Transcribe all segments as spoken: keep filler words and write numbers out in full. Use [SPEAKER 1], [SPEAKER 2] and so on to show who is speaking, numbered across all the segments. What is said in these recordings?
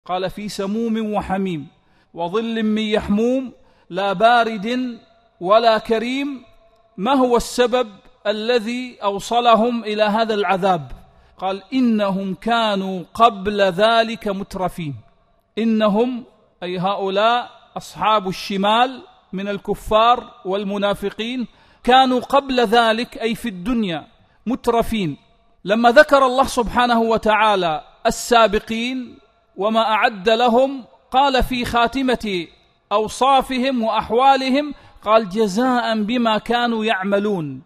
[SPEAKER 1] قال في سموم وحميم وظل من يحموم لا بارد ولا كريم. ما هو السبب الذي أوصلهم إلى هذا العذاب؟ قال إنهم كانوا قبل ذلك مترفين. إنهم أي هؤلاء أصحاب الشمال من الكفار والمنافقين كانوا قبل ذلك أي في الدنيا مترفين. لما ذكر الله سبحانه وتعالى السابقين وما أعد لهم قال في خاتمة أوصافهم وأحوالهم قال جزاء بما كانوا يعملون.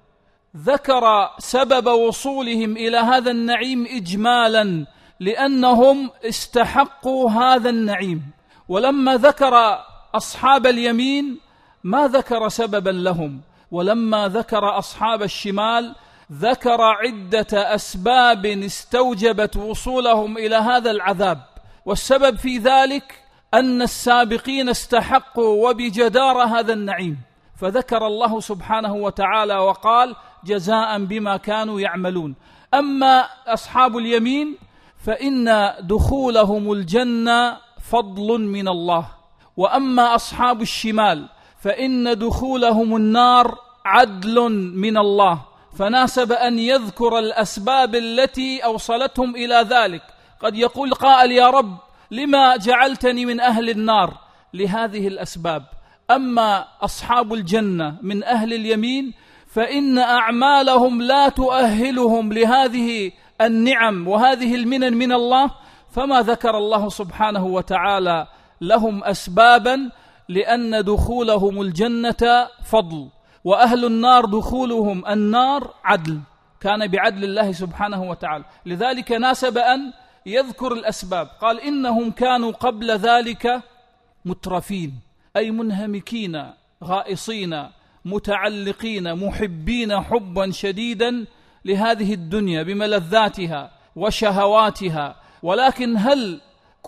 [SPEAKER 1] ذكر سبب وصولهم إلى هذا النعيم إجمالا لأنهم استحقوا هذا النعيم، ولما ذكر أصحاب اليمين ما ذكر سببا لهم، ولما ذكر أصحاب الشمال ذكر عدة أسباب استوجبت وصولهم إلى هذا العذاب. والسبب في ذلك أن السابقين استحقوا وبجدارة هذا النعيم، فذكر الله سبحانه وتعالى وقال جزاء بما كانوا يعملون. أما أصحاب اليمين فإن دخولهم الجنة فضل من الله، وأما أصحاب الشمال فإن دخولهم النار عدل من الله، فناسب أن يذكر الأسباب التي أوصلتهم إلى ذلك. قد يقول قائل يا رب لما جعلتني من أهل النار؟ لهذه الأسباب. أما أصحاب الجنة من أهل اليمين فإن أعمالهم لا تؤهلهم لهذه النعم وهذه المنن من الله، فما ذكر الله سبحانه وتعالى لهم أسبابا، لأن دخولهم الجنة فضل، وأهل النار دخولهم النار عدل، كان بعدل الله سبحانه وتعالى. لذلك ناسب أن يذكر الأسباب. قال إنهم كانوا قبل ذلك مترفين أي منهمكين غائصين متعلقين محبين حبا شديدا لهذه الدنيا بملذاتها وشهواتها. ولكن هل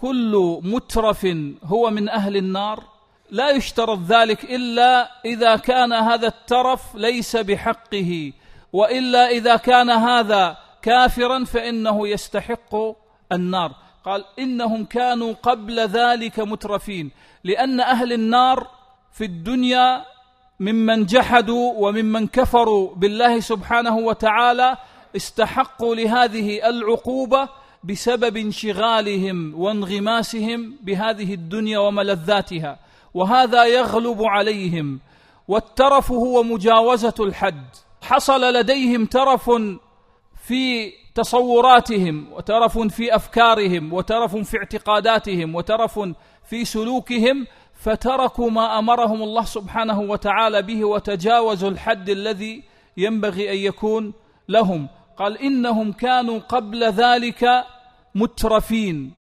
[SPEAKER 1] كل مترف هو من أهل النار؟ لا يشترط ذلك إلا إذا كان هذا الترف ليس بحقه، وإلا إذا كان هذا كافرا فإنه يستحق النار. قال إنهم كانوا قبل ذلك مترفين، لأن أهل النار في الدنيا ممن جحدوا وممن كفروا بالله سبحانه وتعالى استحقوا لهذه العقوبة بسبب انشغالهم وانغماسهم بهذه الدنيا وملذاتها، وهذا يغلب عليهم. والترف هو مجاوزة الحد. حصل لديهم ترف في تصوراتهم، وترف في أفكارهم، وترف في اعتقاداتهم، وترف في سلوكهم، فتركوا ما أمرهم الله سبحانه وتعالى به وتجاوزوا الحد الذي ينبغي أن يكون لهم. قال إنهم كانوا قبل ذلك مترفين.